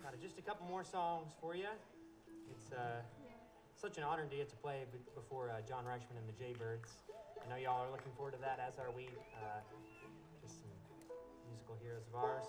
Got just a couple more songs for you. It's such an honor to get to play before John Reichman and the Jaybirds. I know y'all are looking forward to that, as are we. Just some musical heroes of ours.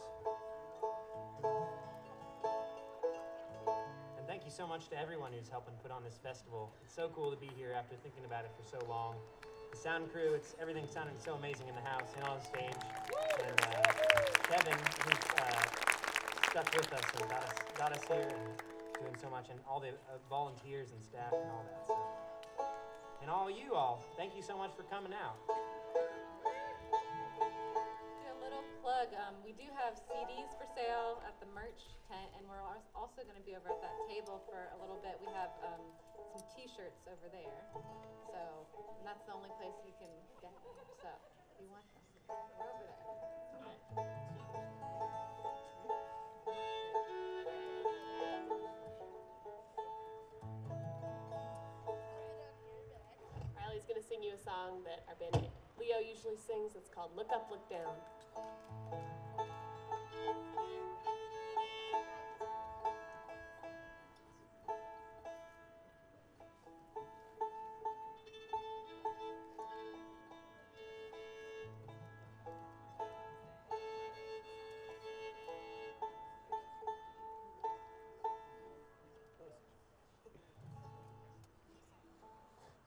And thank you so much to everyone who's helping put on this festival. It's so cool to be here after thinking about it for so long. The sound crew, everything sounded so amazing in the house and on stage. And Kevin, who's stuck with us and got us here and doing so much, and all the volunteers and staff and all that. So, and all you all, thank you so much for coming out. A little plug, we do have CDs for sale at the merch tent, and we're also going to be over at that table for a little bit. We have some t-shirts over there, so, and that's the only place you can get them, so if you want them, we're over there. Riley's going to sing you a song that our bandmate Leo usually sings. It's called Look Up, Look Down.